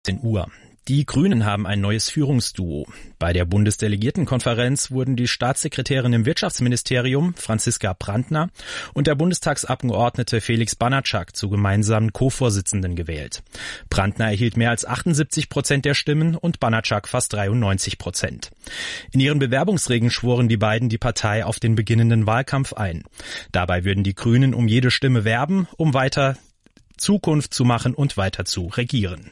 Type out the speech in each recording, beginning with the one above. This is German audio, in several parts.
Uhr. Die Grünen haben ein neues Führungsduo. Bei der Bundesdelegiertenkonferenz wurden die Staatssekretärin im Wirtschaftsministerium, Franziska Brandner, und der Bundestagsabgeordnete Felix Banatschak zu gemeinsamen Co-Vorsitzenden gewählt. Brandner erhielt mehr als 78% der Stimmen und Banatschak fast 93%. In ihren Bewerbungsreden schworen die beiden die Partei auf den beginnenden Wahlkampf ein. Dabei würden die Grünen um jede Stimme werben, um weiter Zukunft zu machen und weiter zu regieren.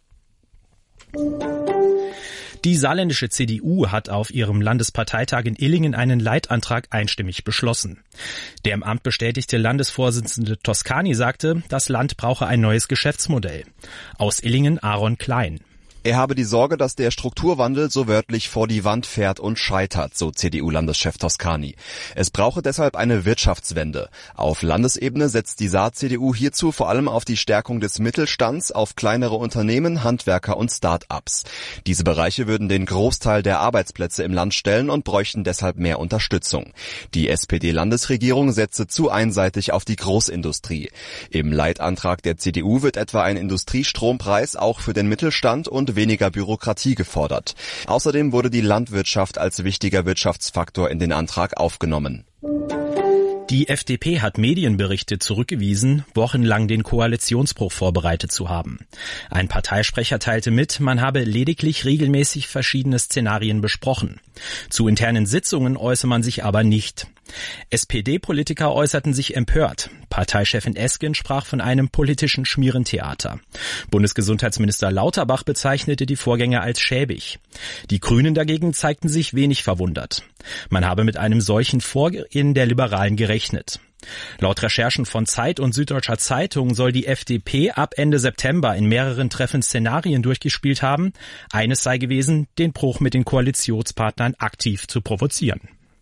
Die saarländische CDU hat auf ihrem Landesparteitag in Illingen einen Leitantrag einstimmig beschlossen. Der im Amt bestätigte Landesvorsitzende Toscani sagte, das Land brauche ein neues Geschäftsmodell. Aus Illingen Aaron Klein. Er habe die Sorge, dass der Strukturwandel so wörtlich vor die Wand fährt und scheitert, so CDU-Landeschef Toscani. Es brauche deshalb eine Wirtschaftswende. Auf Landesebene setzt die Saar-CDU hierzu vor allem auf die Stärkung des Mittelstands, auf kleinere Unternehmen, Handwerker und Start-ups. Diese Bereiche würden den Großteil der Arbeitsplätze im Land stellen und bräuchten deshalb mehr Unterstützung. Die SPD-Landesregierung setze zu einseitig auf die Großindustrie. Im Leitantrag der CDU wird etwa ein Industriestrompreis auch für den Mittelstand und weniger Bürokratie gefordert. Außerdem wurde die Landwirtschaft als wichtiger Wirtschaftsfaktor in den Antrag aufgenommen. Die FDP hat Medienberichte zurückgewiesen, wochenlang den Koalitionsbruch vorbereitet zu haben. Ein Parteisprecher teilte mit, man habe lediglich regelmäßig verschiedene Szenarien besprochen. Zu internen Sitzungen äußere man sich aber nicht. SPD-Politiker äußerten sich empört. Parteichefin Esken sprach von einem politischen Schmierentheater. Bundesgesundheitsminister Lauterbach bezeichnete die Vorgänge als schäbig. Die Grünen dagegen zeigten sich wenig verwundert. Man habe mit einem solchen Vorgehen der Liberalen gerechnet. Laut Recherchen von Zeit und Süddeutscher Zeitung soll die FDP ab Ende September in mehreren Treffen Szenarien durchgespielt haben. Eines sei gewesen, den Bruch mit den Koalitionspartnern aktiv zu provozieren.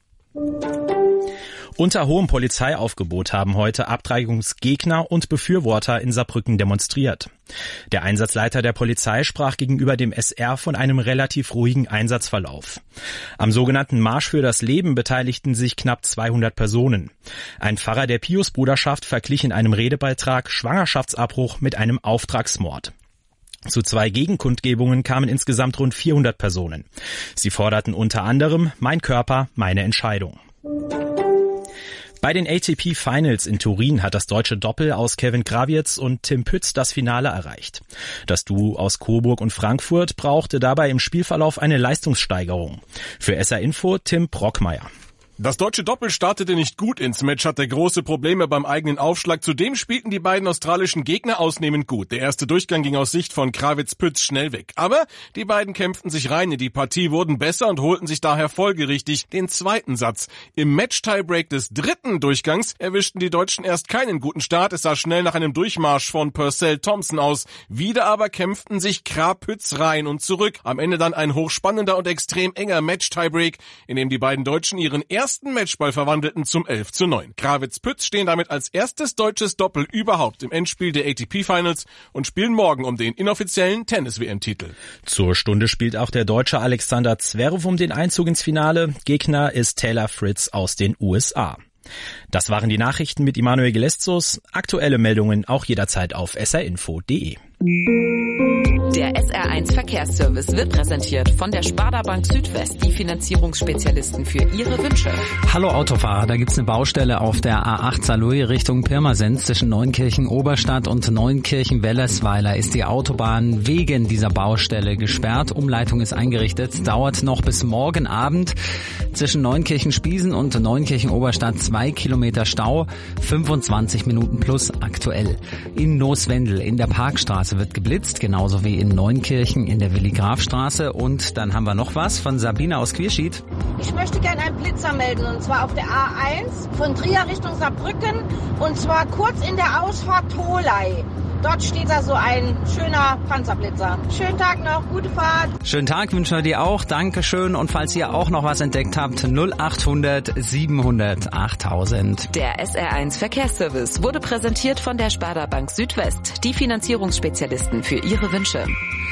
Unter hohem Polizeiaufgebot haben heute Abtreibungsgegner und Befürworter in Saarbrücken demonstriert. Der Einsatzleiter der Polizei sprach gegenüber dem SR von einem relativ ruhigen Einsatzverlauf. Am sogenannten Marsch für das Leben beteiligten sich knapp 200 Personen. Ein Pfarrer der Piusbruderschaft verglich in einem Redebeitrag Schwangerschaftsabbruch mit einem Auftragsmord. Zu 2 Gegenkundgebungen kamen insgesamt rund 400 Personen. Sie forderten unter anderem Mein Körper, meine Entscheidung. Bei den ATP Finals in Turin hat das deutsche Doppel aus Kevin Krawietz und Tim Pütz das Finale erreicht. Das Duo aus Coburg und Frankfurt brauchte dabei im Spielverlauf eine Leistungssteigerung. Für SR Info Tim Brockmeier. Das deutsche Doppel startete nicht gut ins Match, hatte große Probleme beim eigenen Aufschlag. Zudem spielten die beiden australischen Gegner ausnehmend gut. Der erste Durchgang ging aus Sicht von Krawietz-Pütz schnell weg. Aber die beiden kämpften sich rein in die Partie, wurden besser und holten sich daher folgerichtig den zweiten Satz. Im Match-Tiebreak des dritten Durchgangs erwischten die Deutschen erst keinen guten Start. Es sah schnell nach einem Durchmarsch von Purcell Thompson aus. Wieder aber kämpften sich Krapütz rein und zurück. Am Ende dann ein hochspannender und extrem enger Match-Tiebreak, in dem die beiden Deutschen ihren ersten Matchball verwandelten zum 11:9. Krawietz-Pütz stehen damit als erstes deutsches Doppel überhaupt im Endspiel der ATP Finals und spielen morgen um den inoffiziellen Tennis-WM-Titel. Zur Stunde spielt auch der Deutsche Alexander Zverev um den Einzug ins Finale. Gegner ist Taylor Fritz aus den USA. Das waren die Nachrichten mit Immanuel Gelestzos. Aktuelle Meldungen auch jederzeit auf srinfo.de. Der SR1 Verkehrsservice wird präsentiert von der Sparda Bank Südwest, die Finanzierungsspezialisten für Ihre Wünsche. Hallo Autofahrer, da gibt's eine Baustelle auf der A8 Saarlouis Richtung Pirmasens. Zwischen Neunkirchen-Oberstadt und Neunkirchen-Wellersweiler ist die Autobahn wegen dieser Baustelle gesperrt. Umleitung ist eingerichtet, dauert noch bis morgen Abend. Zwischen Neunkirchen-Spiesen und Neunkirchen-Oberstadt 2 Kilometer Stau, 25 Minuten plus aktuell. In Nooswendel in der Parkstraße wird geblitzt, genauso wie in Neunkirchen in der Willi-Graf-Straße. Und dann haben wir noch was von Sabine aus Quierschied. Ich möchte gerne einen Blitzer melden, und zwar auf der A1 von Trier Richtung Saarbrücken, und zwar kurz in der Ausfahrt Tholey. Dort steht da so ein schöner Panzerblitzer. Schönen Tag noch, gute Fahrt. Schönen Tag wünschen wir dir auch, Dankeschön. Und falls ihr auch noch was entdeckt habt, 0800 700 8000. Der SR1 Verkehrsservice wurde präsentiert von der Sparda Bank Südwest, die Finanzierungsspezialisten für Ihre Wünsche.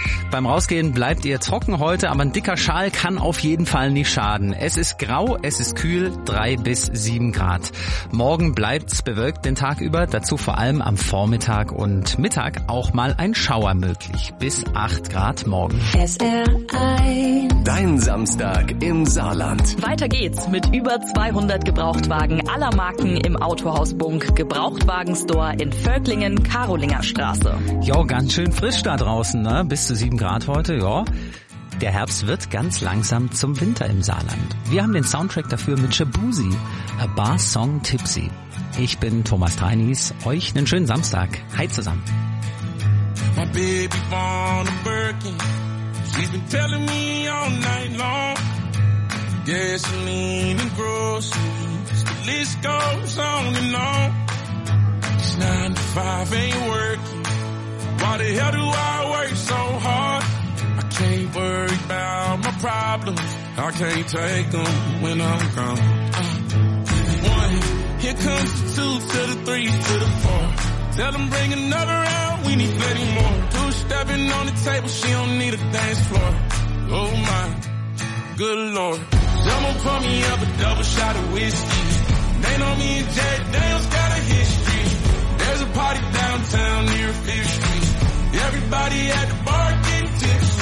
Beim Rausgehen bleibt ihr trocken heute, aber ein dicker Schal kann auf jeden Fall nicht schaden. Es ist grau, es ist kühl, 3 bis 7 Grad. Morgen bleibt's bewölkt den Tag über, dazu vor allem am Vormittag und Mittag auch mal ein Schauer möglich. Bis 8 Grad morgen. SR1. Dein Samstag im Saarland. Weiter geht's mit über 200 Gebrauchtwagen aller Marken im Autohaus Bunk Gebrauchtwagenstore in Völklingen, Karolinger Straße. Jo, ganz schön frisch da draußen, ne? Bis zu 7 Grad heute, ja. Der Herbst wird ganz langsam zum Winter im Saarland. Wir haben den Soundtrack dafür mit Shabuzi, A Bar Song Tipsy. Ich bin Thomas Treinis. Euch einen schönen Samstag. Hi zusammen. My baby born a Birkin. She's been telling me all night long. Gasoline and groceries. The list goes on and on. It's 9 to 5 ain't working. Why the hell do I work so hard? I can't worry about my problems. I can't take them when I'm gone. 1, here comes the 2 to the 3 to the 4. Tell them bring another round, we need plenty more. 2 stepping on the table, she don't need a dance floor. Oh my, good Lord. Someone pour me up a double shot of whiskey. They know me and Jack Daniels got a history. There's a party downtown near 5th Street. Everybody at the bar getting tipsy.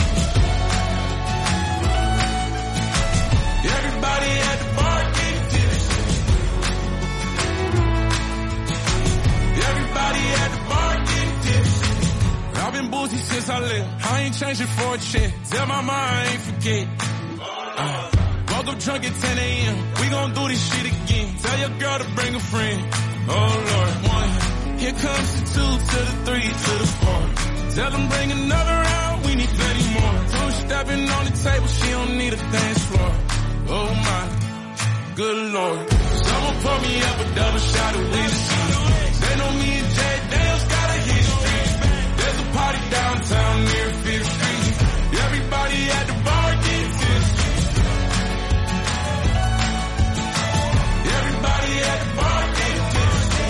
Everybody at the bar getting tipsy. Everybody at the bar getting tipsy. I've been boozy since I left. I ain't changing for a check. Tell my mom I ain't forget. Woke up drunk at 10 a.m. We gon' do this shit again. Tell your girl to bring a friend. Oh Lord. 1, here comes the 2 to the 3 to the 4. Tell them bring another round, we need plenty more. 2 stepping on the table, she don't need a dance floor. Oh my, good Lord. Someone pour me up a double shot of whiskey. They know me and Jack Daniels got a history. There's a party downtown near 5th Street. Everybody at the bar getting tipsy. Everybody at the bar getting tipsy.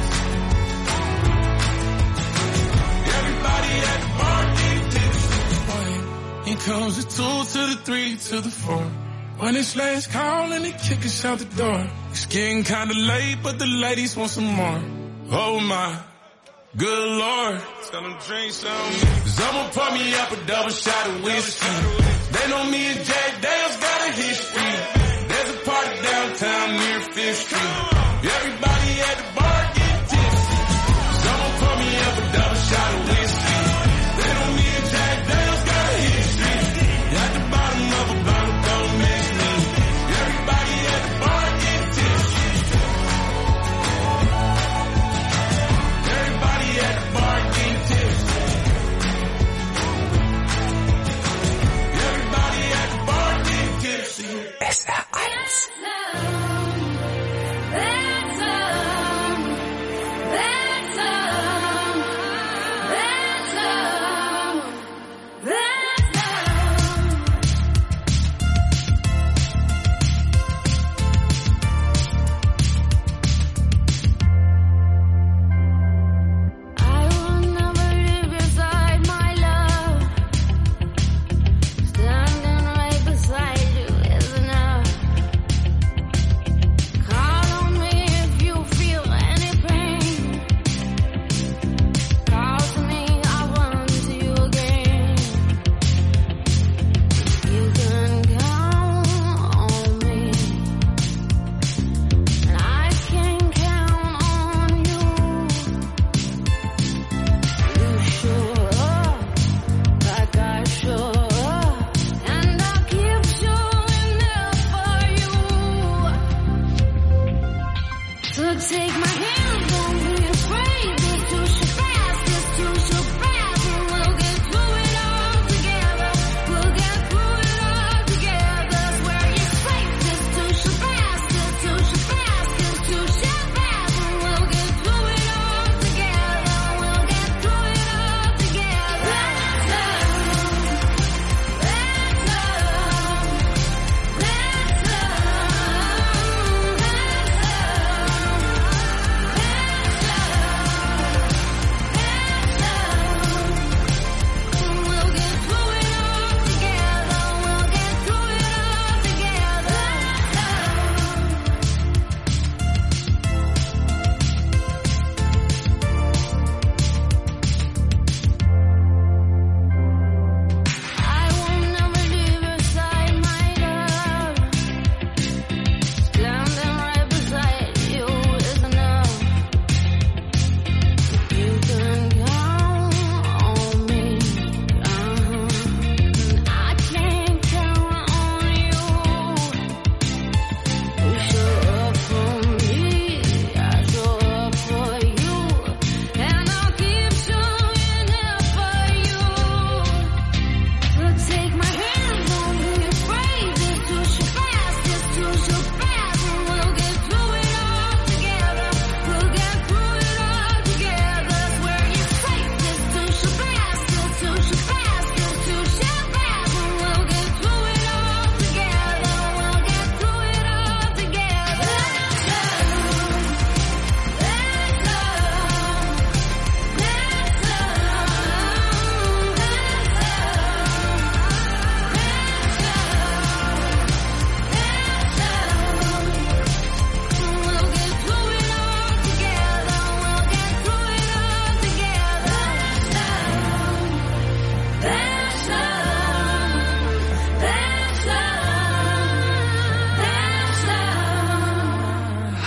Everybody at the bar getting tipsy. Here comes the 2 to the 3 to the 4. When it's last call and they kick us out the door. It's getting kinda late, but the ladies want some more. Oh my, good Lord. Tell them drink some. Someone pour me up a double shot of whiskey. They know me and Jack Daniels got a history. There's a party downtown near 5th Street. Everybody at the bar getting tipsy. Someone pour me up a double shot of whiskey. They know me and Jack Daniels got a history. At the bottom of a bottle, don't mix me. Everybody at the bar getting tipsy. Everybody at the bar getting tipsy. Everybody at the bar getting tipsy.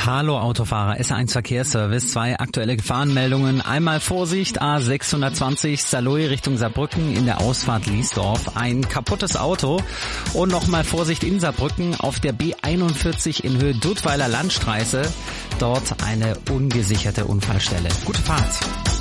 Hallo Autofahrer, SR1 Verkehrsservice, 2 aktuelle Gefahrenmeldungen. Einmal Vorsicht, A620 Saarlouis Richtung Saarbrücken in der Ausfahrt Liesdorf. Ein kaputtes Auto. Und nochmal Vorsicht in Saarbrücken auf der B41 in Höhe Duttweiler Landstraße. Dort eine ungesicherte Unfallstelle. Gute Fahrt.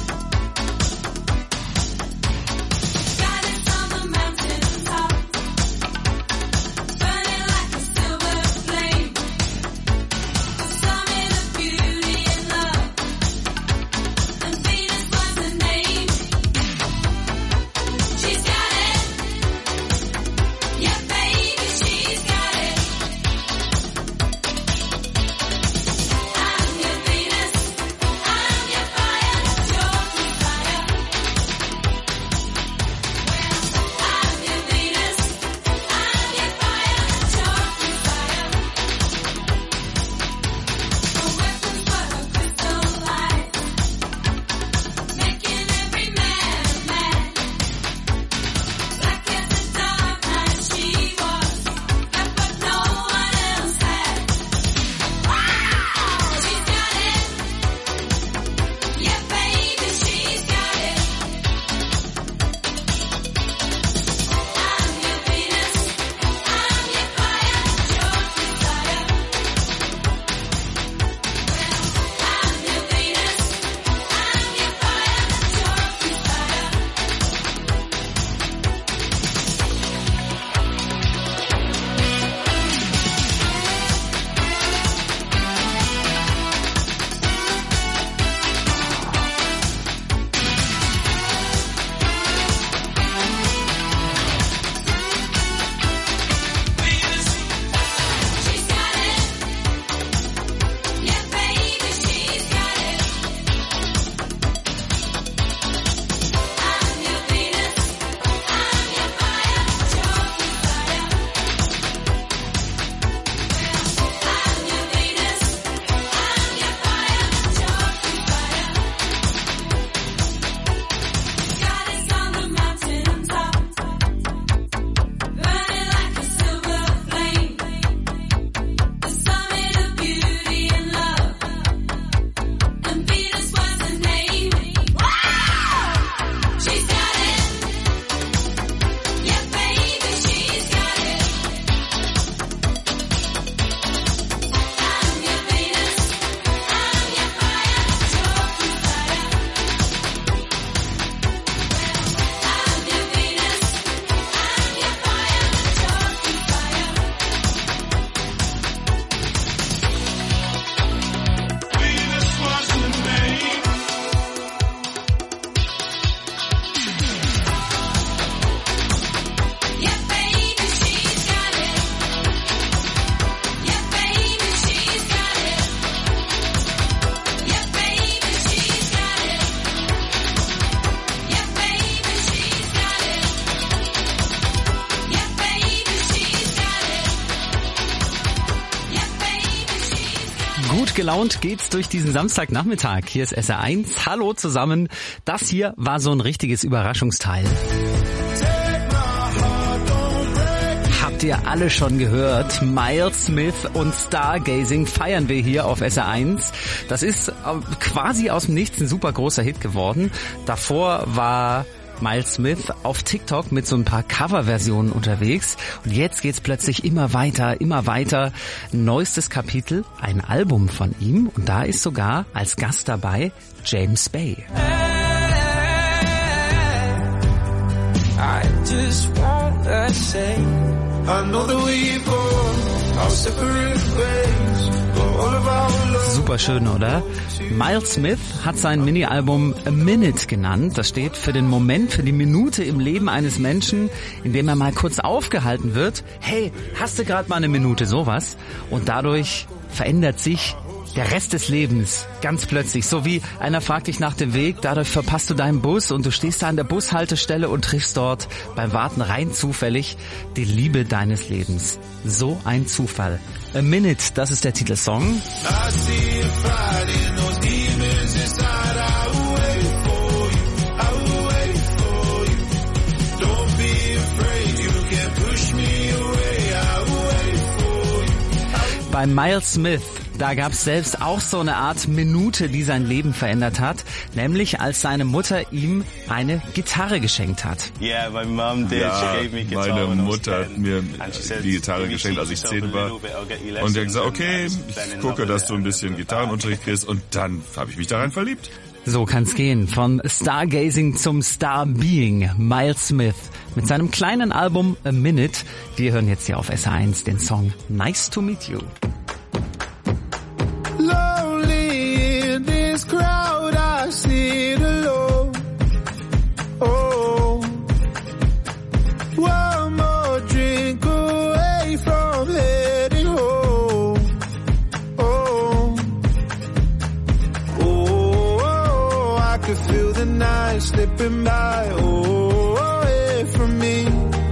Gut gelaunt geht's durch diesen Samstagnachmittag. Hier ist SR1. Hallo zusammen. Das hier war so ein richtiges Überraschungsteil. Habt ihr alle schon gehört? Miles Smith und Stargazing feiern wir hier auf SR1. Das ist quasi aus dem Nichts ein super großer Hit geworden. Davor war Miles Smith auf TikTok mit so ein paar Coverversionen unterwegs. Und jetzt geht's plötzlich immer weiter, immer weiter. Neuestes Kapitel, ein Album von ihm. Und da ist sogar als Gast dabei James Bay. I just wanna say, I know that we both are separate ways, but all of our love. Super schön, oder? Miles Smith hat sein Mini-Album A Minute genannt. Das steht für den Moment, für die Minute im Leben eines Menschen, in dem er mal kurz aufgehalten wird. Hey, hast du gerade mal eine Minute, sowas? Und dadurch verändert sich der Rest des Lebens, ganz plötzlich. So wie einer fragt dich nach dem Weg, dadurch verpasst du deinen Bus und du stehst da an der Bushaltestelle und triffst dort beim Warten rein zufällig die Liebe deines Lebens. So ein Zufall. A Minute, das ist der Titelsong. Bei Miles Smith, Da gab's selbst auch so eine Art Minute, die sein Leben verändert hat, nämlich als seine Mutter ihm eine Gitarre geschenkt hat. Ja, meine Mutter hat mir die Gitarre geschenkt, als ich 10 war. Und er hat gesagt, okay, ich gucke, dass du ein bisschen Gitarrenunterricht kriegst. Und dann habe ich mich daran verliebt. So kann's gehen. Von Stargazing zum Starbeing. Miles Smith mit seinem kleinen Album A Minute. Wir hören jetzt hier auf SR1 den Song Nice to Meet You. Lonely in this crowd, I sit alone. Oh, one more drink away from heading home. Oh, oh, I could feel the night slipping by. Oh, away from me.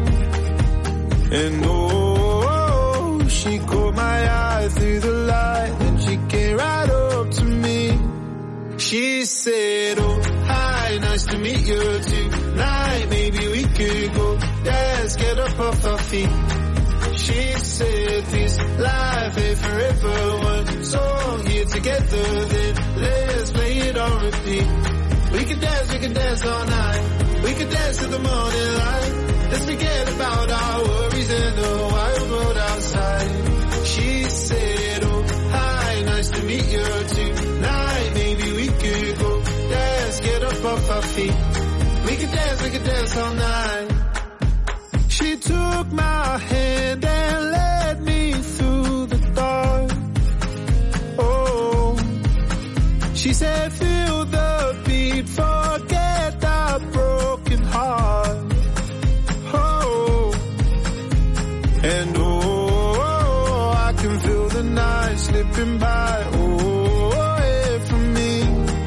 And oh, she caught my eye through the light. She came right up to me. She said, oh, hi, nice to meet you tonight. Maybe we could go dance, get up off our feet. She said, this life ain't forever. One song here together, then let's play it on repeat. We can dance all night. We can dance till the morning light. Let's forget about our worries and the wild world outside. She said, oh, hi, nice to meet you tonight. Maybe we could go dance, get up off our feet. We could dance all night. She took my hand and led me through the dark. Oh, she said, feel the beat, forget the broken heart. Oh, and oh, I can feel the night slipping by. Oh, away from me.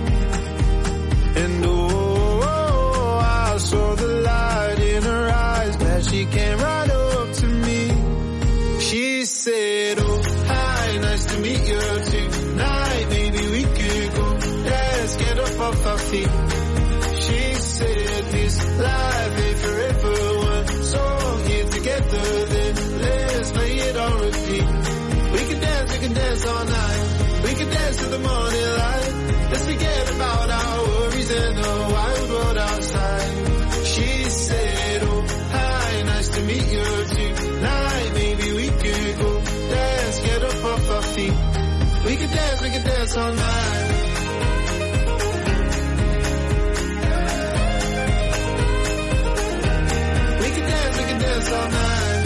And oh, I saw the light in her eyes as she came right up to me. She said, oh, hi, nice to meet you tonight. Maybe we could go dance, get up off our feet. She said, this life ain't forever. One song here together, then let's play it on repeat. We can dance all night. We can dance till the morning light. Let's forget about our worries and the wild world outside. She said, oh, hi, nice to meet you tonight. Maybe we could go dance, get up off our feet. We can dance all night. We can dance all night.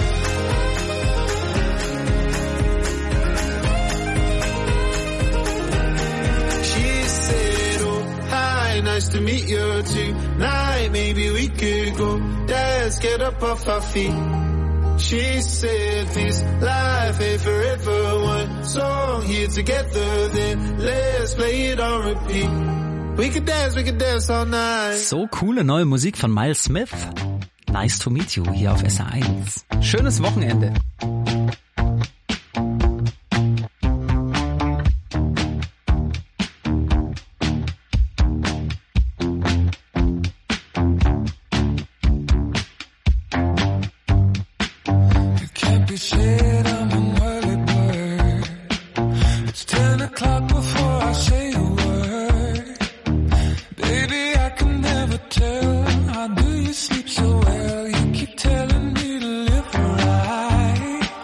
She said, oh, hi, nice to meet you tonight. Maybe we could go dance, get up off our feet. She said, this life ain't forever. One song here together, then let's play it on repeat. We could dance all night. So coole neue Musik von Miles Smith. Nice to meet you hier auf SR1. Schönes Wochenende. Sleep so well, you keep telling me to live right.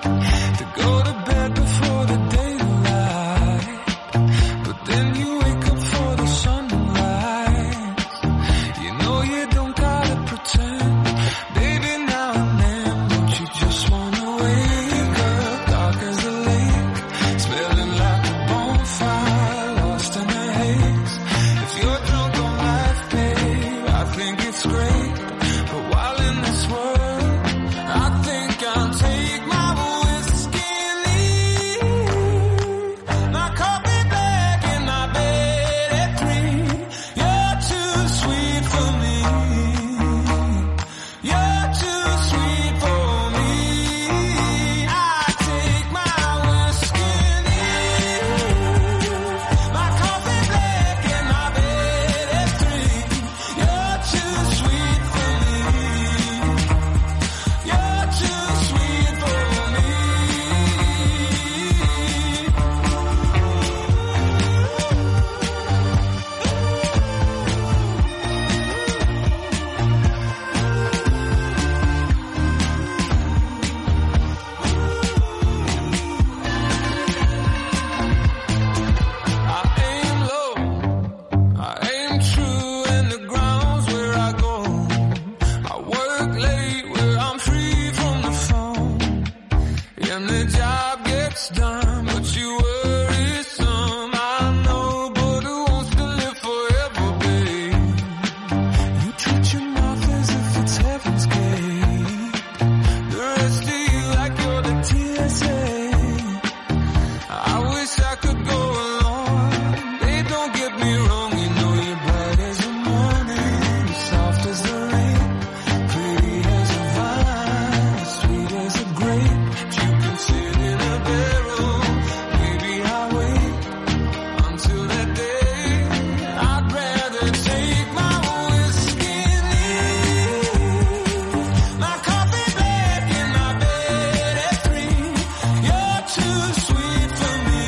and the job gets done, but you worry some. I know, but who wants to live forever, babe? You treat your mouth as if it's heaven's gate. The rest of you like you're the TSA. I wish I could go along. Babe, don't get me wrong, you know you're bright as the morning, soft as the rain, pretty as a vine, sweet as a grape. You can sit in a barrel, maybe I'll wait until that day. I'd rather take my whiskey neat, my coffee black in my bed at 3. You're too sweet for me.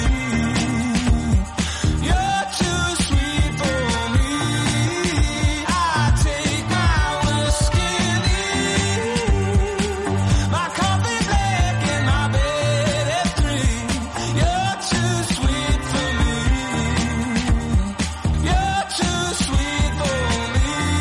You're too sweet for me. I take my whiskey neat, my coffee black in my bed at 3. You're too sweet for me. You're too sweet for me.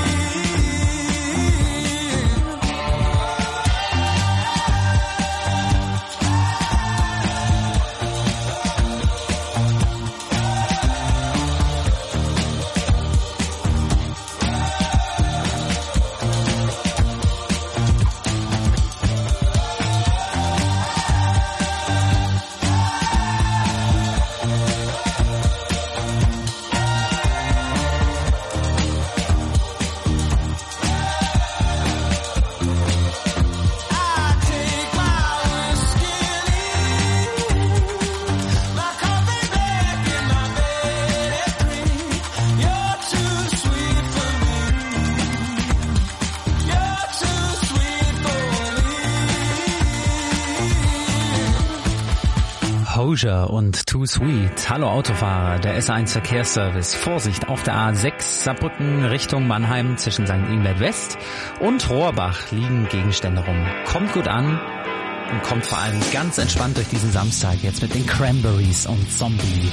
Hozier und Too Sweet. Hallo Autofahrer, der SR1 Verkehrsservice. Vorsicht auf der A6 Saarbrücken Richtung Mannheim zwischen St. Ingbert West und Rohrbach liegen Gegenstände rum. Kommt gut an und kommt vor allem ganz entspannt durch diesen Samstag jetzt mit den Cranberries und Zombie.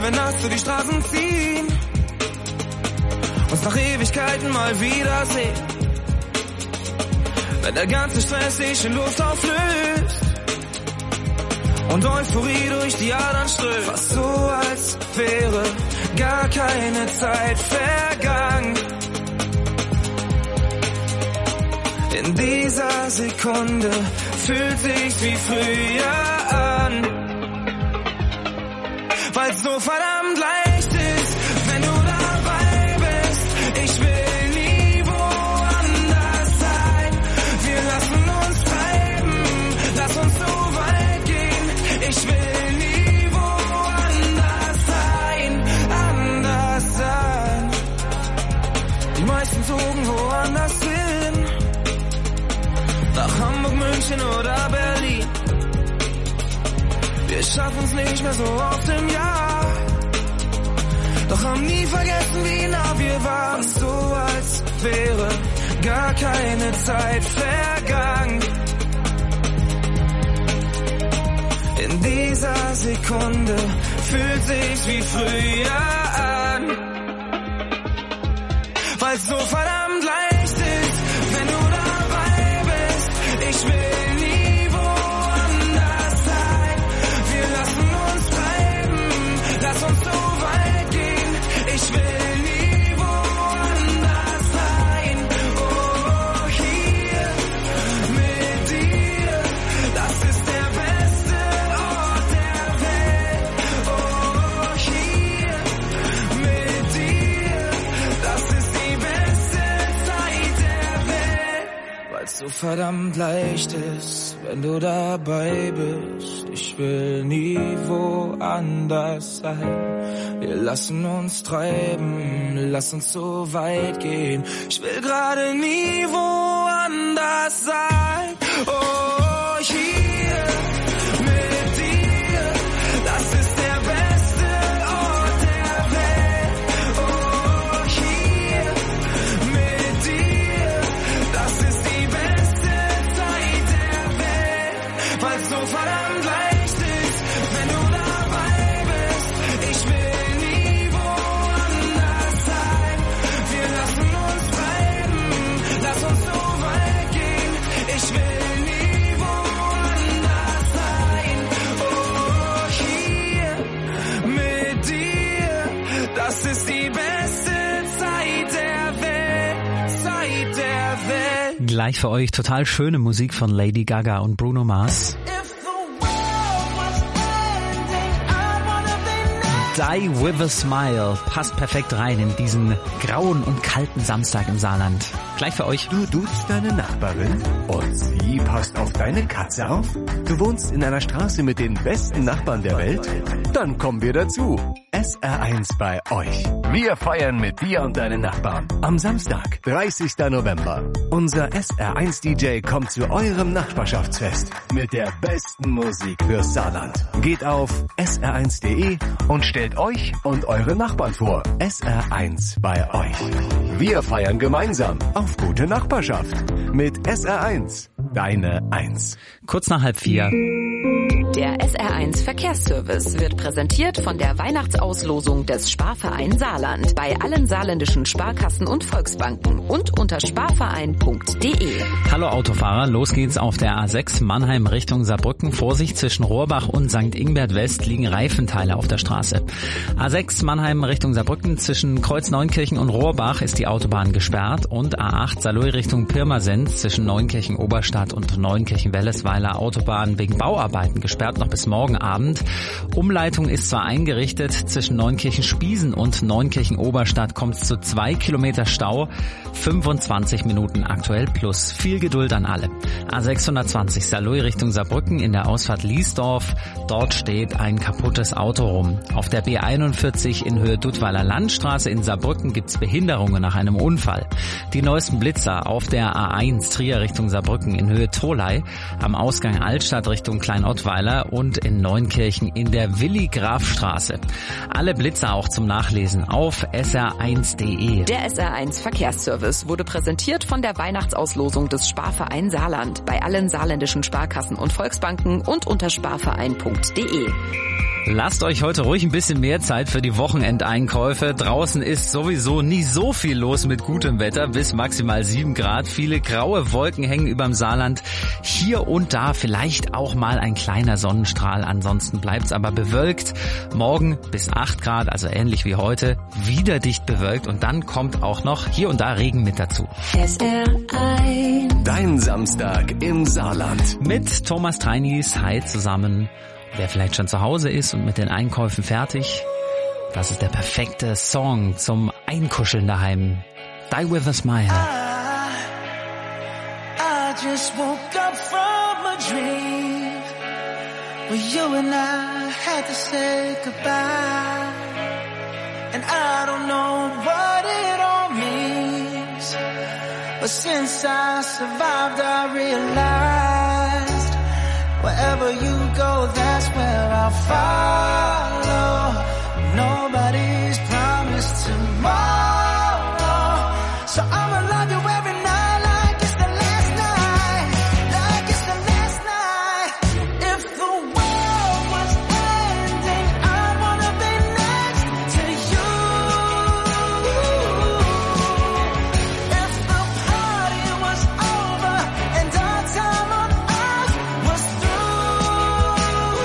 wenn nachts durch die Straßen ziehen, uns nach Ewigkeiten mal wiedersehen. Wenn der ganze Stress sich in Luft auflöst und Euphorie durch die Adern strömt, fast so, als wäre gar keine Zeit vergangen. In dieser Sekunde fühlt sich's wie früher an, weil's so verdammt leicht ist, wenn du dabei bist. Ich will nie woanders sein. Wir lassen uns treiben, lass uns so weit gehen. Ich will nie woanders sein, anders sein. Die meisten zogen woanders hin, nach Hamburg, München oder Berlin. Wir schaffen's nicht mehr so oft im Jahr, doch haben nie vergessen, wie nah wir waren. So als wäre gar keine Zeit vergangen. In dieser Sekunde fühlt sich's wie früher an, weil's so verdammt leicht ist, wenn du dabei bist. Ich will nie woanders sein. Wir lassen uns treiben, lass uns so weit gehen. Ich will nie woanders sein. Oh, hier mit dir, das ist der beste Ort der Welt. Oh, hier mit dir, das ist die beste Zeit der Welt. Weil's so verdammt leicht ist, wenn du dabei bist. Ich will nie woanders sein. Wir lassen uns treiben, lass uns so weit gehen. Ich will gerade nie woanders sein. Oh, hier mit dir, das ist der beste Ort der Welt. Oh, hier mit dir, das ist die beste Zeit der Welt. Weil's so verdammt leicht ist, wenn du dabei bist. Ich will nie woanders sein. Wir lassen uns treiben, lass uns so weit gehen. Ich will nie woanders sein. Oh, hier mit dir, das ist die beste Zeit der Welt, Zeit der Welt. Gleich für euch total schöne Musik von Lady Gaga und Bruno Mars. Die with a Smile passt perfekt rein in diesen grauen und kalten Samstag im Saarland. Gleich für euch. Du duzt deine Nachbarin und sie passt auf deine Katze auf? Du wohnst in einer Straße mit den besten Nachbarn der Welt? Dann kommen wir dazu. SR1 bei euch. Wir feiern mit dir und deinen Nachbarn. Am Samstag, 30. November. Unser SR1-DJ kommt zu eurem Nachbarschaftsfest mit der besten Musik fürs Saarland. Geht auf sr1.de und stellt euch und eure Nachbarn vor. SR1 bei euch. Wir feiern gemeinsam auf gute Nachbarschaft mit SR1. Deine 1. Kurz nach 3:30. Der SR1 Verkehrsservice wird präsentiert von der Weihnachtsauslosung des Sparverein Saarland bei allen saarländischen Sparkassen und Volksbanken und unter sparverein.de. Hallo Autofahrer, los geht's auf der A6 Mannheim Richtung Saarbrücken. Vorsicht, zwischen Rohrbach und St. Ingbert West liegen Reifenteile auf der Straße. A6 Mannheim Richtung Saarbrücken, zwischen Kreuz Neunkirchen und Rohrbach ist die Autobahn gesperrt und A8 Saarlouis Richtung Pirmasens zwischen Neunkirchen Oberstadt und Neunkirchen Wellesweiler Autobahn wegen Bauarbeiten gesperrt noch bis morgen Abend. Umleitung ist zwar eingerichtet, zwischen Neunkirchen Spiesen und Neunkirchen Oberstadt kommt es zu 2 Kilometer Stau, 25 Minuten aktuell plus. Viel Geduld an alle. A620 Saarlouis Richtung Saarbrücken in der Ausfahrt Liesdorf, dort steht ein kaputtes Auto rum. Auf der B41 in Höhe Duttweiler Landstraße in Saarbrücken gibt's Behinderungen nach einem Unfall. Die neuesten Blitzer auf der A1 Trier Richtung Saarbrücken in Höhe Tholey, am Ausgang Altstadt Richtung Kleinottweiler und in Neunkirchen in der Willi-Graf-Straße. Alle Blitzer auch zum Nachlesen auf sr1.de. Der SR1 Verkehrsservice wurde präsentiert von der Weihnachtsauslosung des Sparverein Saarland bei allen saarländischen Sparkassen und Volksbanken und unter sparverein.de. Lasst euch heute ruhig ein bisschen mehr Zeit für die Wochenendeinkäufe. Draußen ist sowieso nie so viel los mit gutem Wetter, bis maximal 7 Grad. Viele graue Wolken hängen überm Saarland. Hier und da vielleicht auch mal ein kleiner Sonnenstrahl. Ansonsten bleibt's aber bewölkt. Morgen bis 8 Grad, also ähnlich wie heute, wieder dicht bewölkt. Und dann kommt auch noch hier und da Regen mit dazu. SR1. Dein Samstag im Saarland. Mit Thomas Treinis, hi zusammen. Wer vielleicht schon zu Hause ist und mit den Einkäufen fertig, das ist der perfekte Song zum Einkuscheln daheim. Die with a Smile. I just woke up from a dream where you and I had to say goodbye. And I don't know what it all means, but since I survived I realized wherever you go, that's where I'll follow. Nobody's promised tomorrow, so I'ma love you every night like it's the last night, like it's the last night. If the world was ending, I'd wanna be next to you. If the party was over and our time on earth was through,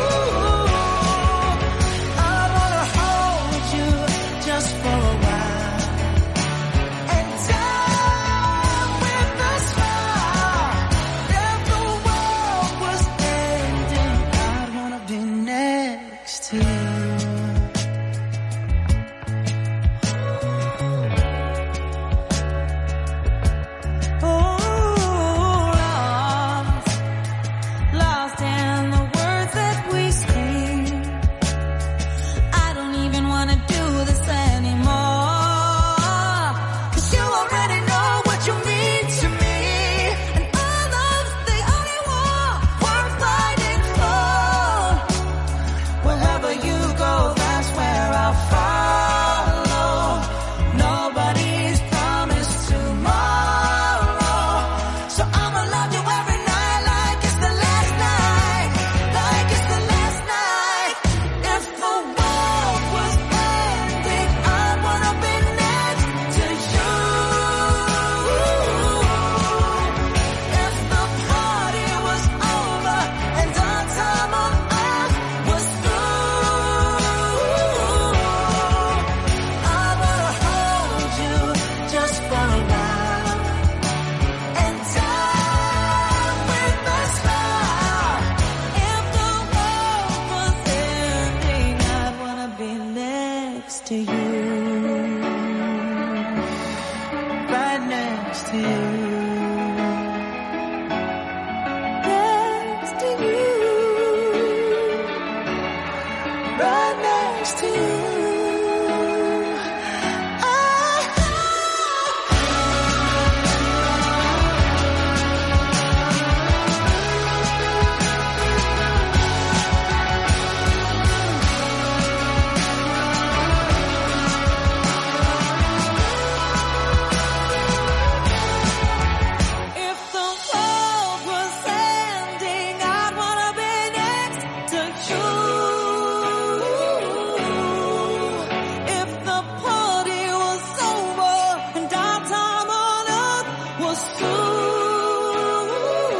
I wanna hold you just for a while and die with a smile. If the world was ending, I'd wanna be next to you. Lost in the words that we speak. I don't even wanna do this anymore, 'cause you already know what you mean to me, and our love's the only war worth fighting for. Wherever you go, that's where I'll follow. Nobody's promised tomorrow, so I'ma love you every night like it's the last night, like it's the last night. If the world was ending, I'd wanna be next to you. If the party was over and our time on earth was through, I wanna hold you just for a while and die with a smile. If the world was ending, I'd wanna be next to you, right next to you, next to you, right next to you. If the world was ending, I'd wanna be next to you. If the party was over and our time on earth was through,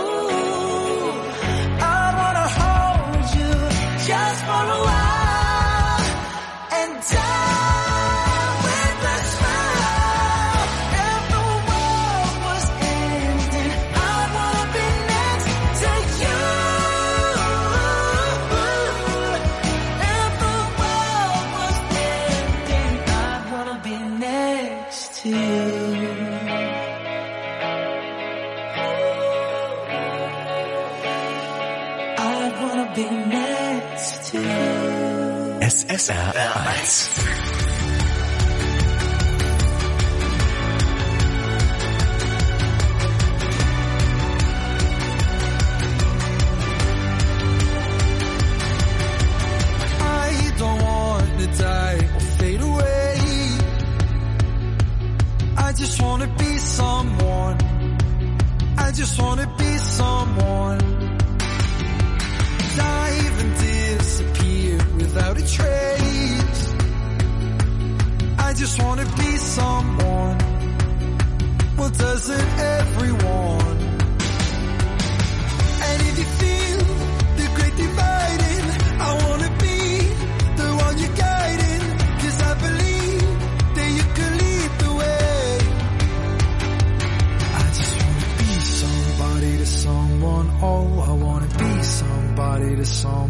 I'd wanna hold you just for a while and die with a smile. If the world was ending, I'd wanna be next to you. If the world was ending, I'd wanna be next to you. I'd wanna be next to you. SSR1. I don't want to die or fade away. I just wanna be someone. I just wanna be someone. Dive and disappear without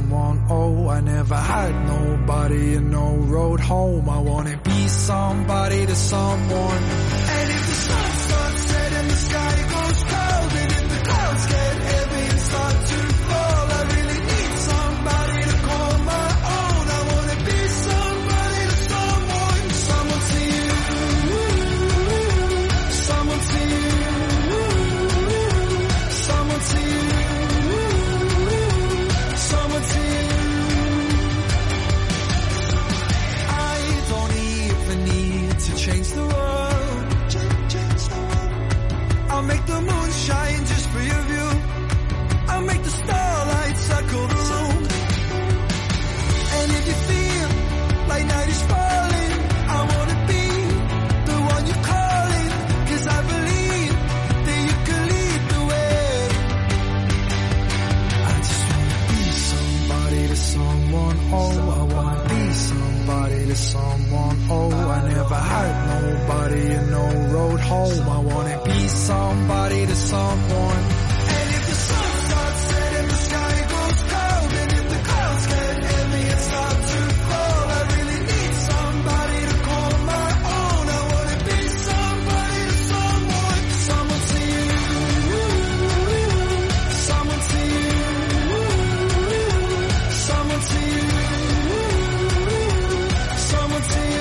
someone. Oh, I never had nobody and no road home. I wanna be somebody to someone. And if the sun starts setting, the sky goes cold. And if the clouds get heavy and start to fall, I really need somebody to call my own. I wanna be somebody to someone. Someone to you, someone to you, someone to you, someone to you. I don't even need to change the world. I'll make the moon shine just for your view. I'll make the starlight circle the room. And if you feel like night is falling, I wanna be the one you're calling. 'Cause I believe that you can lead the way. I just wanna be somebody to someone. Oh, I wanna be somebody to someone. Oh, I never had nobody and no road home. I wanna be somebody to someone. And if the sun starts setting, the sky goes cold. And if the clouds get heavy and start to fall, I really need somebody to call my own. I wanna be somebody to someone. Someone to you, someone to you, someone to you, someone to you.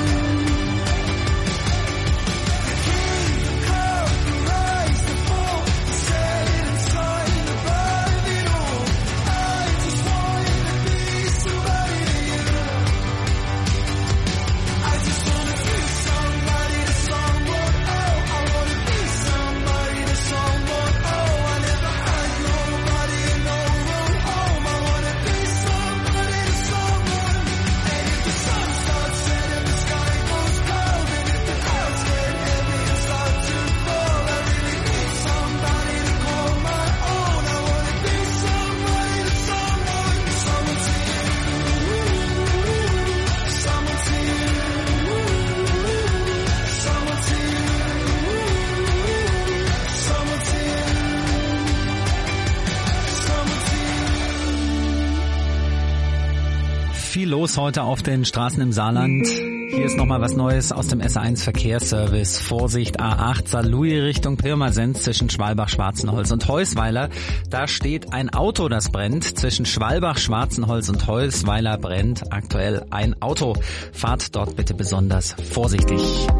Viel los heute auf den Straßen im Saarland. Hier ist nochmal was Neues aus dem SR1 Verkehrsservice. Vorsicht, A8 Saarlouis Richtung Pirmasens zwischen Schwalbach, Schwarzenholz und Heusweiler. Da steht ein Auto, das brennt. Zwischen Schwalbach, Schwarzenholz und Heusweiler brennt aktuell ein Auto. Fahrt dort bitte besonders vorsichtig.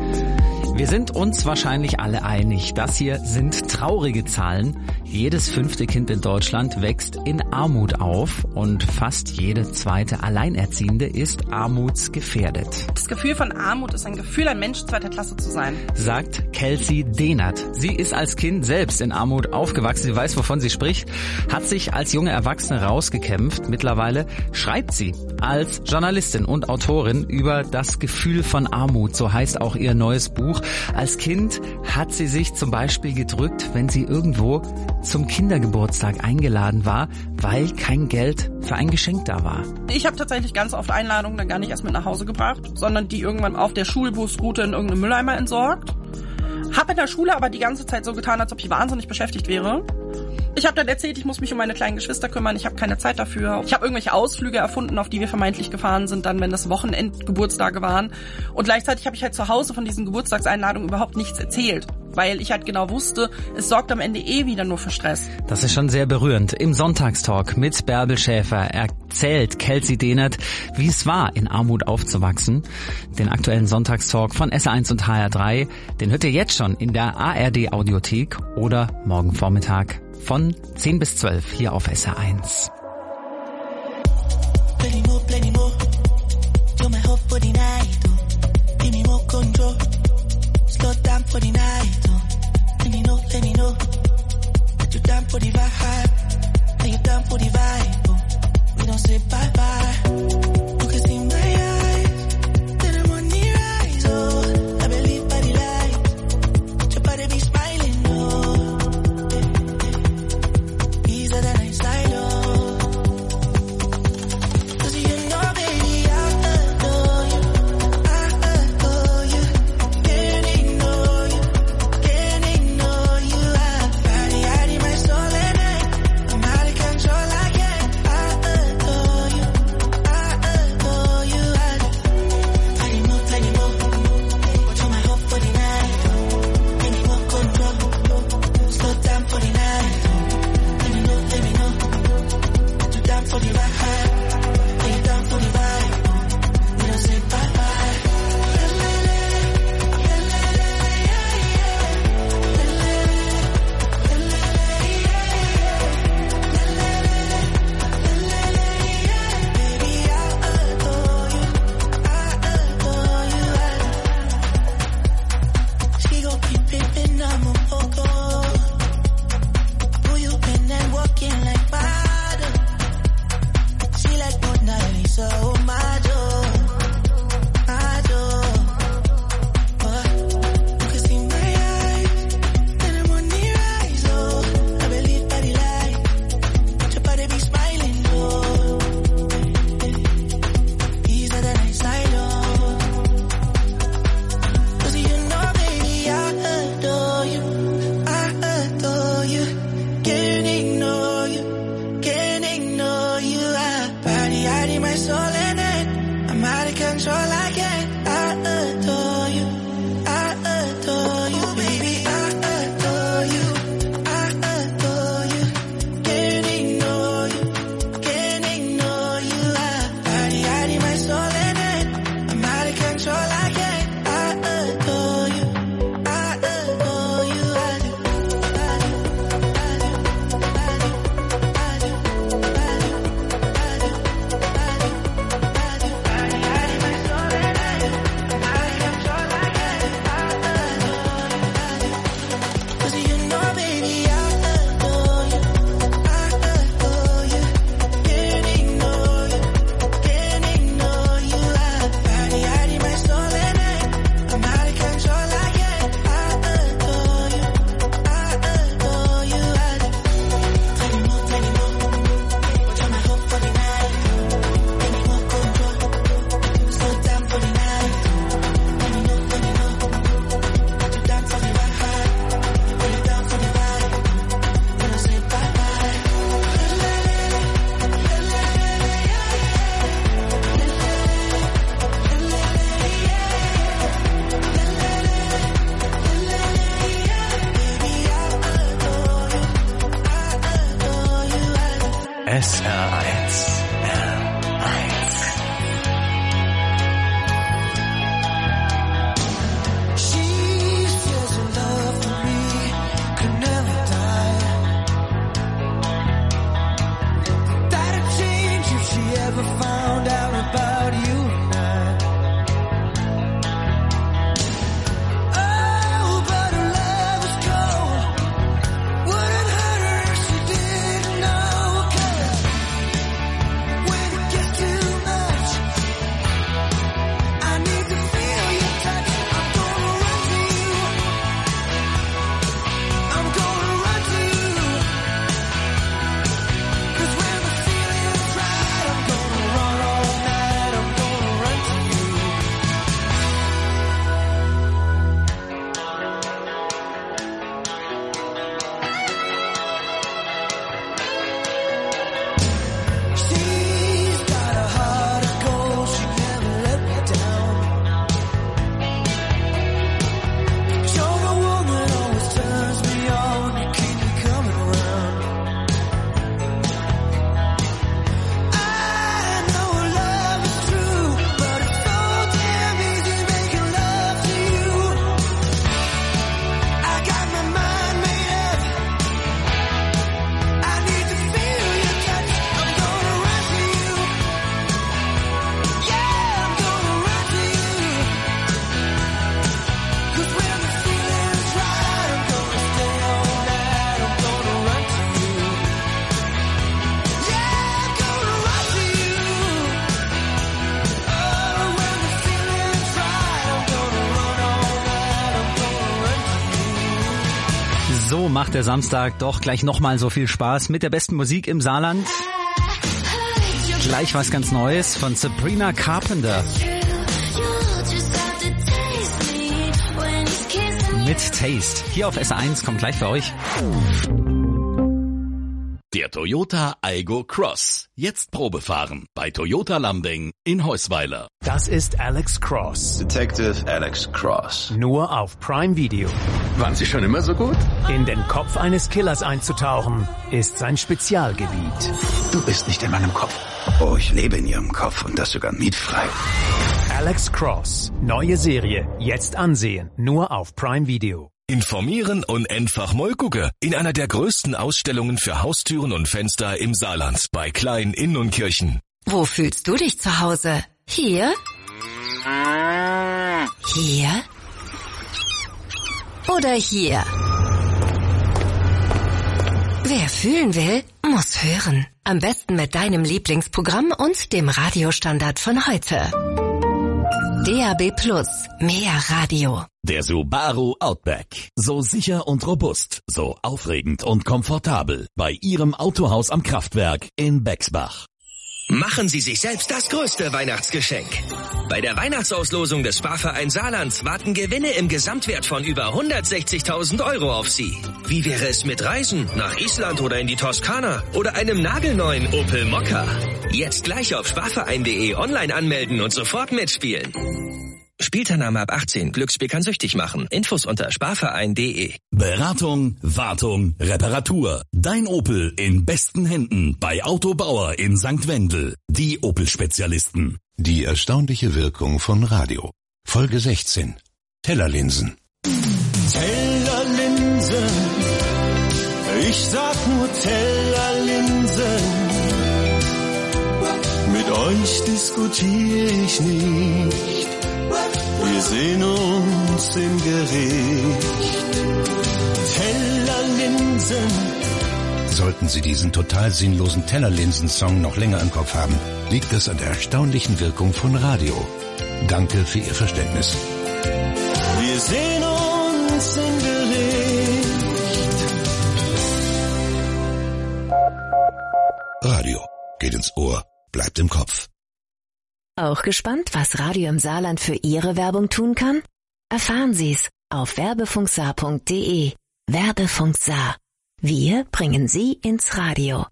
Wir sind uns wahrscheinlich alle einig, das hier sind traurige Zahlen. Jedes 5. Kind in Deutschland wächst in Armut auf und fast jede 2. Alleinerziehende ist armutsgefährdet. Das Gefühl von Armut ist ein Gefühl, ein Mensch 2. Klasse zu sein, sagt Kelsey Dehnert. Sie ist als Kind selbst in Armut aufgewachsen. Sie weiß, wovon sie spricht, hat sich als junge Erwachsene rausgekämpft. Mittlerweile schreibt sie als Journalistin und Autorin über das Gefühl von Armut. So heißt auch ihr neues Buch. Als Kind hat sie sich zum Beispiel gedrückt, wenn sie irgendwo zum Kindergeburtstag eingeladen war, weil kein Geld für ein Geschenk da war. Ich habe tatsächlich ganz oft Einladungen dann gar nicht erst mit nach Hause gebracht, sondern die irgendwann auf der Schulbusroute in irgendeinem Mülleimer entsorgt. Hab in der Schule aber die ganze Zeit so getan, als ob ich wahnsinnig beschäftigt wäre. Ich habe dann erzählt, ich muss mich um meine kleinen Geschwister kümmern, ich habe keine Zeit dafür. Ich habe irgendwelche Ausflüge erfunden, auf die wir vermeintlich gefahren sind, dann wenn das Wochenendgeburtstage waren. Und gleichzeitig habe ich halt zu Hause von diesen Geburtstagseinladungen überhaupt nichts erzählt, weil ich halt genau wusste, es sorgt am Ende wieder nur für Stress. Das ist schon sehr berührend. Im Sonntagstalk mit Bärbel Schäfer erzählt Kelsey Dehnert, wie es war, in Armut aufzuwachsen. Den aktuellen Sonntagstalk von SR1 und HR3, den hört ihr jetzt schon in der ARD Audiothek oder morgen Vormittag von 10 bis 12 hier auf SR1. Plenty more. You're my hope for the night. Give me more control. Slow down for the night. Let me know. That you're down for the vibe. That you're down for the vibe. We don't say bye bye. You can see my eyes. Then I'm on the rise. Oh, I believe by the light. Your body be smiling. Oh, easier than I slide. Oh, 'cause you know, baby, I adore you. Can't ignore you. I ride my soul at night. I'm out of control. I can't. I adore you. hiding my soul in it. I'm out of control, I can't. I adore you. I adore you, baby. I adore you. I adore you. Can't ignore you. Can't ignore you. I'm hiding my soul in it. I'm out of control, I can't. I adore you. I adore you. I do. So macht der Samstag doch gleich nochmal so viel Spaß mit der besten Musik im Saarland. Gleich was ganz Neues von Sabrina Carpenter. Mit Taste. Hier auf S1 kommt gleich für euch. Der Toyota Aygo Cross. Jetzt Probefahren bei Toyota Lambing in Heusweiler. Das ist Alex Cross. Detective Alex Cross. Nur auf Prime Video. Waren Sie schon immer so gut? In den Kopf eines Killers einzutauchen, ist sein Spezialgebiet. Du bist nicht in meinem Kopf. Oh, ich lebe in Ihrem Kopf und das sogar mietfrei. Alex Cross. Neue Serie. Jetzt ansehen. Nur auf Prime Video. Informieren und einfach mal gucken. In einer der größten Ausstellungen für Haustüren und Fenster im Saarland bei Klein Inn und Kirchen. Wo fühlst du dich zu Hause? Hier? Hier? Oder hier? Wer fühlen will, muss hören. Am besten mit deinem Lieblingsprogramm und dem Radiostandard von heute. DAB+, mehr Radio. Der Subaru Outback. So sicher und robust, so aufregend und komfortabel. Bei Ihrem Autohaus am Kraftwerk in Bexbach. Machen Sie sich selbst das größte Weihnachtsgeschenk. Bei der Weihnachtsauslosung des Sparvereins Saarlands warten Gewinne im Gesamtwert von über 160.000 € auf Sie. Wie wäre es mit Reisen nach Island oder in die Toskana oder einem nagelneuen Opel Mokka? Jetzt gleich auf sparverein.de online anmelden und sofort mitspielen. Spielteilnahme ab 18. Glücksspiel kann süchtig machen. Infos unter sparverein.de. Beratung, Wartung, Reparatur. Dein Opel in besten Händen bei Otto Bauer in St. Wendel. Die Opel-Spezialisten. Die erstaunliche Wirkung von Radio. Folge 16. Tellerlinsen. Tellerlinsen. Ich sag nur Tellerlinsen. Mit euch diskutiere ich nicht. Wir sehen uns im Gericht. Tellerlinsen. Sollten Sie diesen total sinnlosen Tellerlinsen-Song noch länger im Kopf haben, liegt es an der erstaunlichen Wirkung von Radio. Danke für Ihr Verständnis. Wir sehen uns im Gericht. Radio geht ins Ohr, bleibt im Kopf. Auch gespannt, was Radio im Saarland für Ihre Werbung tun kann? Erfahren Sie's auf werbefunksaar.de. Werbefunk Saar. Wir bringen Sie ins Radio.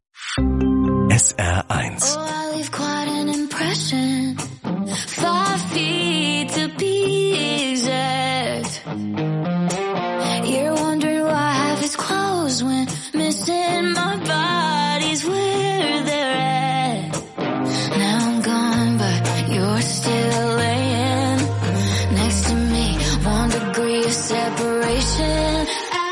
SR1. Oh, I leave quite an impression. 5 feet to be exact. You're wondering why I have his clothes when missing my body's where they're at. Now I'm gone, but you're still laying next to me. 1 degree of separation.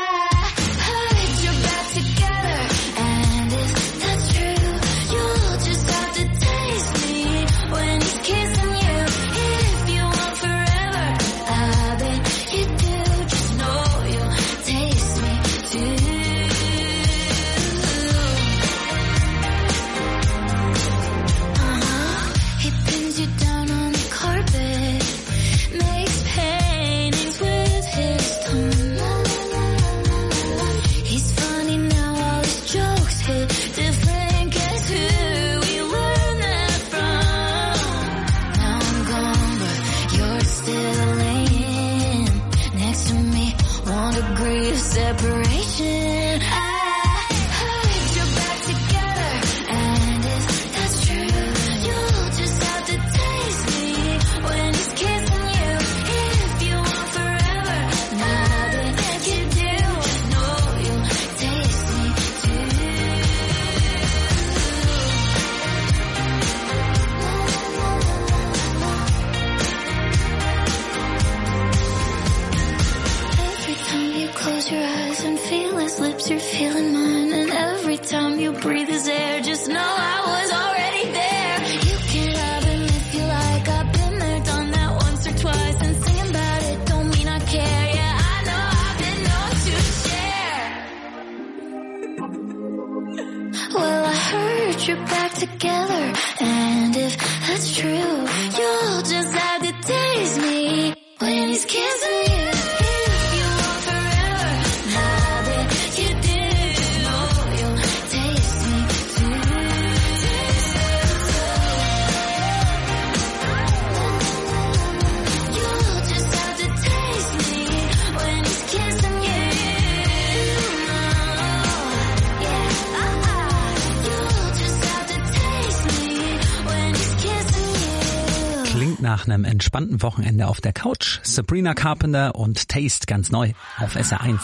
Nach einem entspannten Wochenende auf der Couch. Sabrina Carpenter und Taste ganz neu auf SR1.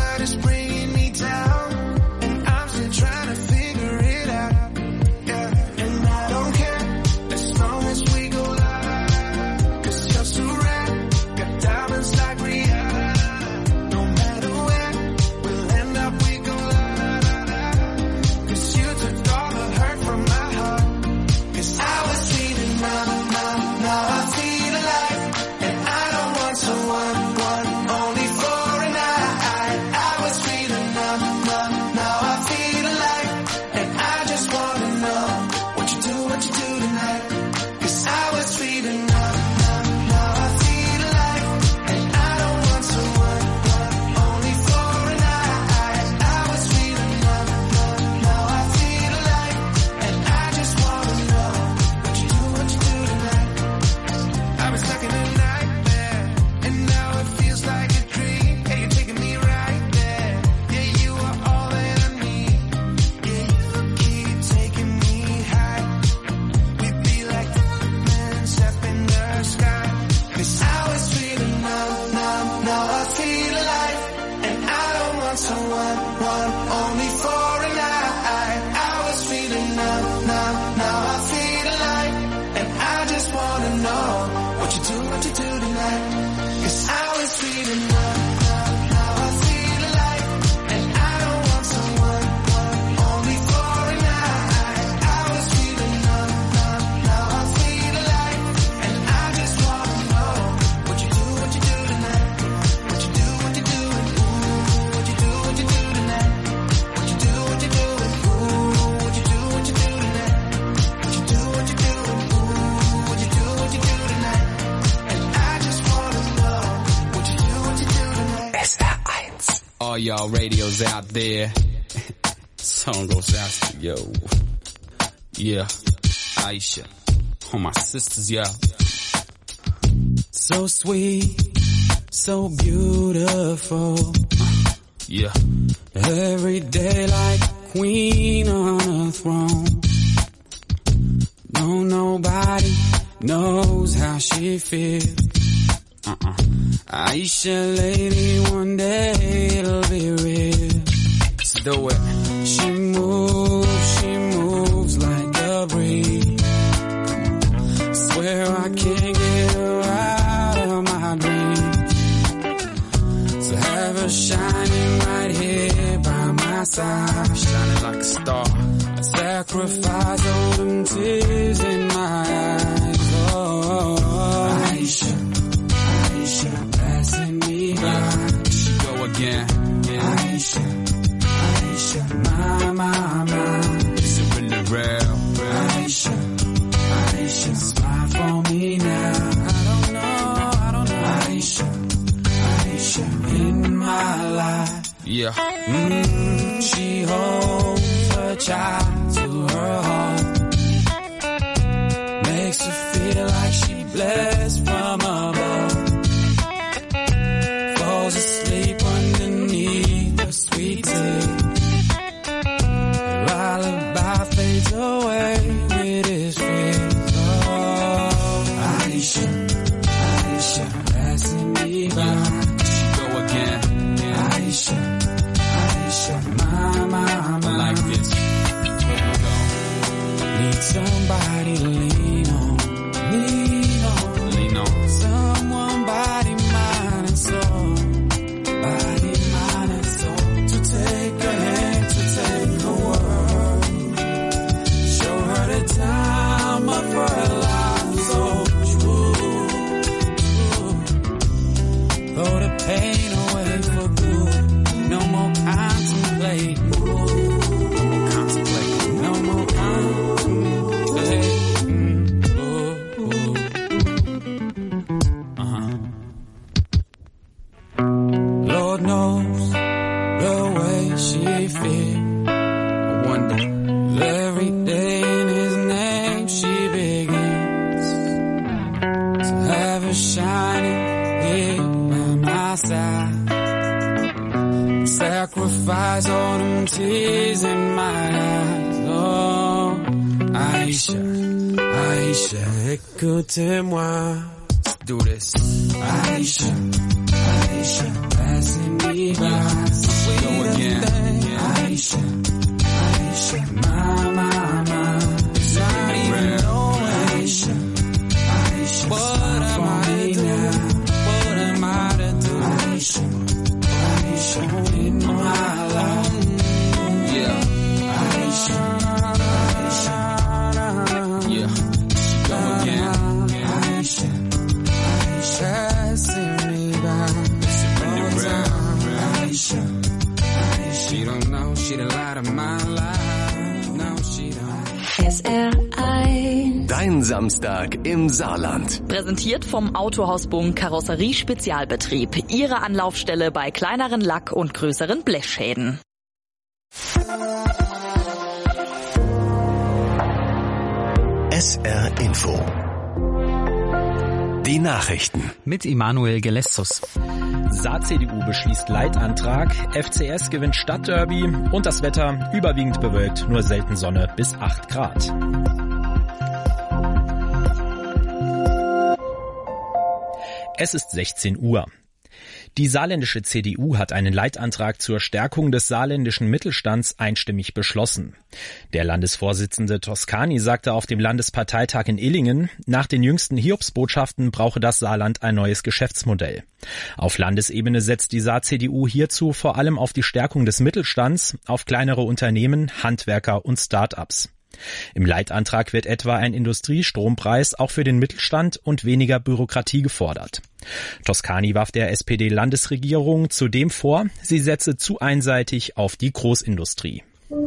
Bringing me down, and I'm still trying to figure it out. Yeah. tonight. 'Cause I was feeling love, now I feel alive. And I don't want someone only for a night. I was feeling love, now I feel alive. And I just wanna know what you do tonight. What you do and ooh, what you do tonight. What you do and ooh, what you do tonight. What you do and ooh, what you do tonight. And I just wanna know what you do tonight. SR1. All y'all radios out there. Song goes out to yo. Yeah, Aisha. All my sisters, yeah. So sweet, so beautiful. Yeah. Every day like a queen on a throne. No, nobody knows how she feels. Aisha, lady, one day it'll be real. Let's do it. She moves like a breeze. Swear I can't get her out of my dreams. So have her shining right here by my side, shining like a star. I sacrifice all them tears in my eyes. Oh, Aisha, passing me by. She go again. Aisha, my. Is it really real? Aisha, smile for me now. I don't know. Aisha, in my life. Yeah. She holds her child to her heart. Makes her feel like she blessed from above. Falls asleep underneath the sweet tea. Lullaby fades away with his fears. Oh, Aisha, passing me by. She go again. Aisha, my. Like this. Need somebody to lean on. Someone body, mind and soul. Body, mind and soul. To take her hand, to take her world. Show her the time of her life so true. Throw the pain away for good. No more contemplate. No more contemplate. Lord knows the way she feels. I wonder every day in his name she begins. To have her shining here by my side. Sacrifice all them tears in my eyes. Oh, Aisha, écoutez-moi. Let's do this. Aisha, passing me by. Go again. Aisha, my. It's not even knowing. Aisha, what am I to do? What am I to do? Aisha, in my life. Yeah. Aisha. Yeah. Go again. Aisha, passing me by. Aisha, she don't know, she the light of my life. No, she don't. SR1. Dein Samstag im Saarland. Präsentiert vom Autohaus-Bunk Karosserie Spezialbetrieb. Ihre Anlaufstelle bei kleineren Lack- und größeren Blechschäden. SR Info. Die Nachrichten. Mit Immanuel Gelessus. Saar-CDU beschließt Leitantrag, FCS gewinnt Stadtderby und das Wetter überwiegend bewölkt, nur selten Sonne bis 8 Grad. Es ist 16 Uhr. Die saarländische CDU hat einen Leitantrag zur Stärkung des saarländischen Mittelstands einstimmig beschlossen. Der Landesvorsitzende Toscani sagte auf dem Landesparteitag in Illingen, nach den jüngsten Hiobsbotschaften brauche das Saarland ein neues Geschäftsmodell. Auf Landesebene setzt die Saar-CDU hierzu vor allem auf die Stärkung des Mittelstands, auf kleinere Unternehmen, Handwerker und Start-ups. Im Leitantrag wird etwa ein Industriestrompreis auch für den Mittelstand und weniger Bürokratie gefordert. Toscani warf der SPD-Landesregierung zudem vor, sie setze zu einseitig auf die Großindustrie.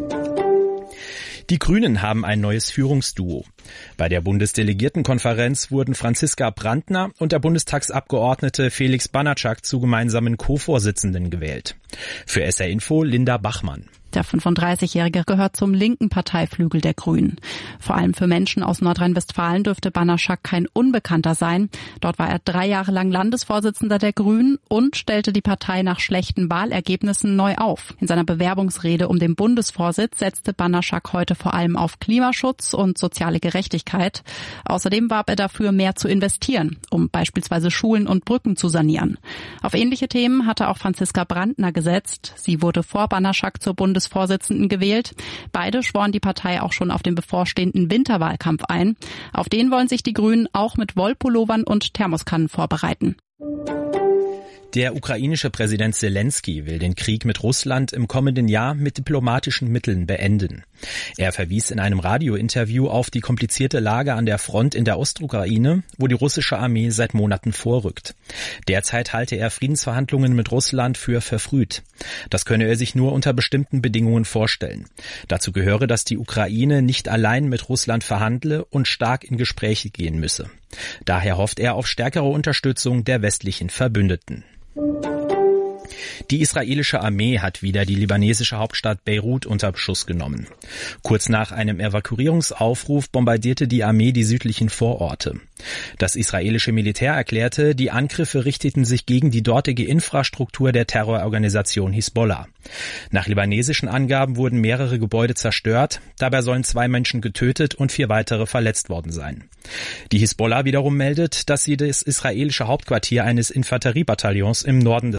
Die Grünen haben ein neues Führungsduo. Bei der Bundesdelegiertenkonferenz wurden Franziska Brandner und der Bundestagsabgeordnete Felix Banatschak zu gemeinsamen Co-Vorsitzenden gewählt. Für SR Info Linda Bachmann. Der 35-Jährige gehört zum linken Parteiflügel der Grünen. Vor allem für Menschen aus Nordrhein-Westfalen dürfte Banatschak kein Unbekannter sein. Dort war er 3 Jahre lang Landesvorsitzender der Grünen und stellte die Partei nach schlechten Wahlergebnissen neu auf. In seiner Bewerbungsrede um den Bundesvorsitz setzte Banatschak heute vor allem auf Klimaschutz und soziale Gerechtigkeit. Außerdem warb er dafür, mehr zu investieren, um beispielsweise Schulen und Brücken zu sanieren. Auf ähnliche Themen hatte auch Franziska Brandner gesetzt. Sie wurde vor Banatschak zur Bundesvorsitzenden gewählt. Beide schworen die Partei auch schon auf den bevorstehenden Winterwahlkampf ein. Auf den wollen sich die Grünen auch mit Wollpullovern und Thermoskannen vorbereiten. Der ukrainische Präsident Zelensky will den Krieg mit Russland im kommenden Jahr mit diplomatischen Mitteln beenden. Er verwies in einem Radiointerview auf die komplizierte Lage an der Front in der Ostukraine, wo die russische Armee seit Monaten vorrückt. Derzeit halte er Friedensverhandlungen mit Russland für verfrüht. Das könne er sich nur unter bestimmten Bedingungen vorstellen. Dazu gehöre, dass die Ukraine nicht allein mit Russland verhandle und stark in Gespräche gehen müsse. Daher hofft er auf stärkere Unterstützung der westlichen Verbündeten. Die israelische Armee hat wieder die libanesische Hauptstadt Beirut unter Beschuss genommen. Kurz nach einem Evakuierungsaufruf bombardierte die Armee die südlichen Vororte. Das israelische Militär erklärte, die Angriffe richteten sich gegen die dortige Infrastruktur der Terrororganisation Hisbollah. Nach libanesischen Angaben wurden mehrere Gebäude zerstört, dabei sollen 2 Menschen getötet und 4 weitere verletzt worden sein. Die Hisbollah wiederum meldet, dass sie das israelische Hauptquartier eines Infanteriebataillons im Norden des